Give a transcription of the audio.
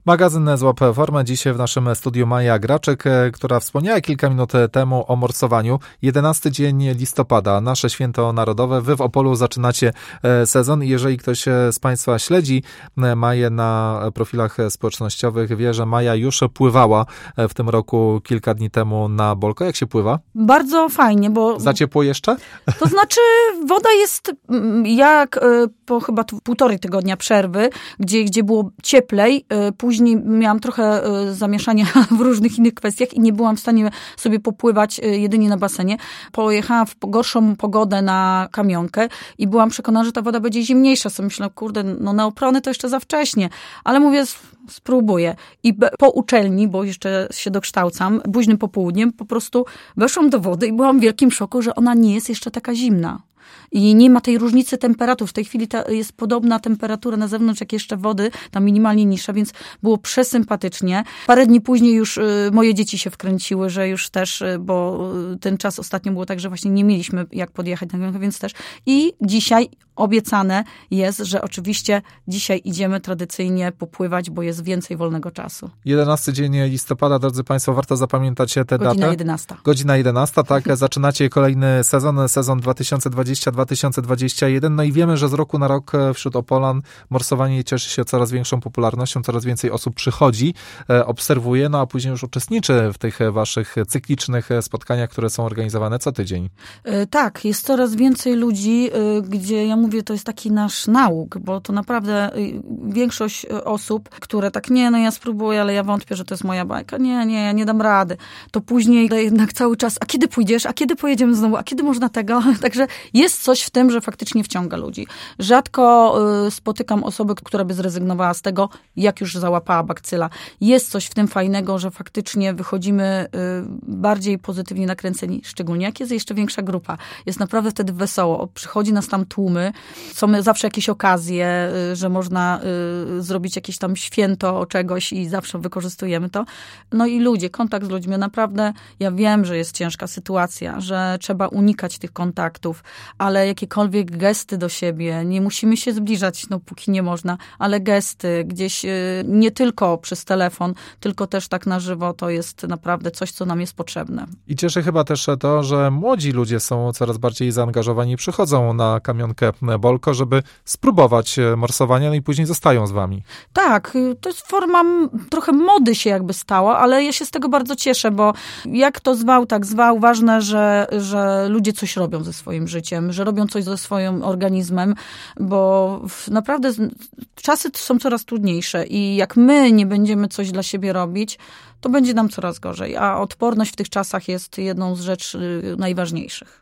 Magazyn Złap Formę. Dzisiaj w naszym studiu Maja Graczyk, która wspomniała kilka minut temu o morsowaniu. 11 dzień listopada, nasze święto narodowe. Wy w Opolu zaczynacie sezon i jeżeli ktoś z Państwa śledzi Maję na profilach społecznościowych, wie, że Maja już pływała w tym roku kilka dni temu na Bolko. Jak się pływa? Bardzo fajnie, bo... Za ciepło jeszcze? To znaczy woda jest jak po chyba 1,5 tygodnia przerwy, gdzie było cieplej, później miałam trochę zamieszania w różnych innych kwestiach i nie byłam w stanie sobie popływać jedynie na basenie. Pojechałam w gorszą pogodę na kamionkę i byłam przekonana, że ta woda będzie zimniejsza. Sobie myślę, kurde, no na oprony to jeszcze za wcześnie. Ale mówię, spróbuję. I po uczelni, bo jeszcze się dokształcam, późnym popołudniem po prostu weszłam do wody i byłam w wielkim szoku, że ona nie jest jeszcze taka zimna. I nie ma tej różnicy temperatur. W tej chwili jest podobna temperatura na zewnątrz, jak jeszcze wody, tam minimalnie niższa, więc było przesympatycznie. Parę dni później już moje dzieci się wkręciły, że już też, bo ten czas ostatnio było tak, że właśnie nie mieliśmy jak podjechać na górę, więc też. I dzisiaj obiecane jest, że oczywiście dzisiaj idziemy tradycyjnie popływać, bo jest więcej wolnego czasu. 11 dzień listopada, drodzy Państwo, warto zapamiętać tę datę. Godzina 11. Godzina 11, tak. Zaczynacie kolejny sezon 2020-2021. No i wiemy, że z roku na rok wśród Opolan morsowanie cieszy się coraz większą popularnością, coraz więcej osób przychodzi, obserwuje, no a później już uczestniczy w tych waszych cyklicznych spotkaniach, które są organizowane co tydzień. Tak, jest coraz więcej ludzi, gdzie ja mówię, to jest taki nasz nauk, bo to naprawdę większość osób, które tak, nie, no ja spróbuję, ale ja wątpię, że to jest moja bajka. Nie, ja nie dam rady. To później jednak cały czas, a kiedy pójdziesz, a kiedy pojedziemy znowu, a kiedy można tego? Także jest coś w tym, że faktycznie wciąga ludzi. Rzadko spotykam osobę, która by zrezygnowała z tego, jak już załapała bakcyla. Jest coś w tym fajnego, że faktycznie wychodzimy bardziej pozytywnie nakręceni, szczególnie jak jest jeszcze większa grupa. Jest naprawdę wtedy wesoło. Przychodzi nas tam tłumy, są zawsze jakieś okazje, że można zrobić jakieś tam święto czegoś i zawsze wykorzystujemy to. No i ludzie, kontakt z ludźmi. Naprawdę ja wiem, że jest ciężka sytuacja, że trzeba unikać tych kontaktów, ale jakiekolwiek gesty do siebie, nie musimy się zbliżać, no póki nie można, ale gesty gdzieś nie tylko przez telefon, tylko też tak na żywo, to jest naprawdę coś, co nam jest potrzebne. I cieszy chyba też to, że młodzi ludzie są coraz bardziej zaangażowani, przychodzą na kamionkę Bolko, żeby spróbować morsowania, no i później zostają z wami. Tak, to jest forma trochę mody się jakby stała, ale ja się z tego bardzo cieszę, bo jak to zwał, tak zwał, ważne, że ludzie coś robią ze swoim życiem, że robią coś ze swoim organizmem, bo naprawdę czasy są coraz trudniejsze i jak my nie będziemy coś dla siebie robić, to będzie nam coraz gorzej, a odporność w tych czasach jest jedną z rzeczy najważniejszych.